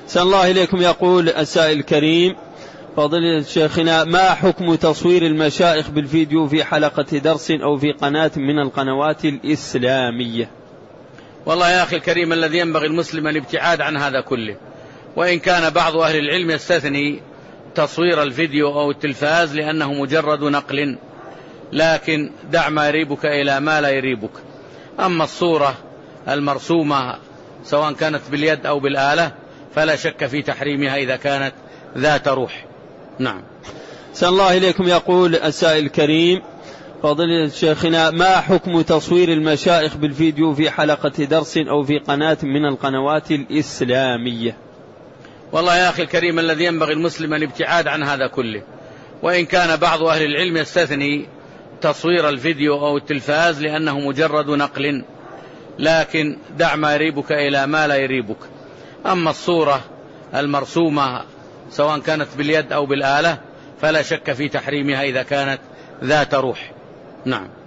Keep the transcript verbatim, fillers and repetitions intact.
أحسن الله إليكم. يقول السائل الكريم: فضيلة شيخنا، ما حكم تصوير المشايخ بالفيديو في حلقة درس أو في قناة من القنوات الإسلامية؟ والله يا أخي الكريم، الذي ينبغي المسلم الابتعاد عن هذا كله، وإن كان بعض أهل العلم يستثني تصوير الفيديو أو التلفاز لأنه مجرد نقل، لكن دع ما يريبك إلى ما لا يريبك. أما الصورة المرسومة سواء كانت باليد أو بالآلة فلا شك في تحريمها إذا كانت ذات روح. نعم. أحسن الله إليكم. يقول السائل الكريم: فضيلة شيخنا، ما حكم تصوير المشايخ بالفيديو في حلقة درس أو في قناة من القنوات الإسلامية؟ والله يا أخي الكريم، الذي ينبغي المسلم الابتعاد عن هذا كله، وإن كان بعض أهل العلم يستثني تصوير الفيديو أو التلفاز لأنه مجرد نقل، لكن دع ما يريبك إلى ما لا يريبك. أما الصورة المرسومة سواء كانت باليد أو بالآلة فلا شك في تحريمها إذا كانت ذات روح. نعم.